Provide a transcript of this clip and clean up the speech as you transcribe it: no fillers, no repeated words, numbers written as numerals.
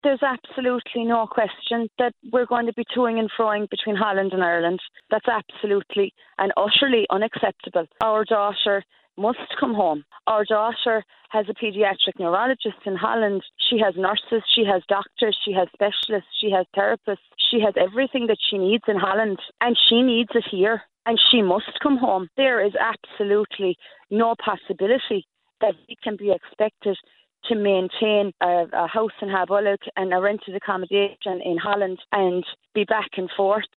There's absolutely no question that we're going to be toing and froing between Holland and Ireland. That's absolutely and utterly unacceptable. Our daughter must come home. Our daughter has a paediatric neurologist in Holland. She has nurses, she has doctors, she has specialists, she has therapists. She has everything that she needs in Holland, and she needs it here, and she must come home. There is absolutely no possibility that we can be expected to maintain a house in Habollock and a rented accommodation in Holland and be back and forth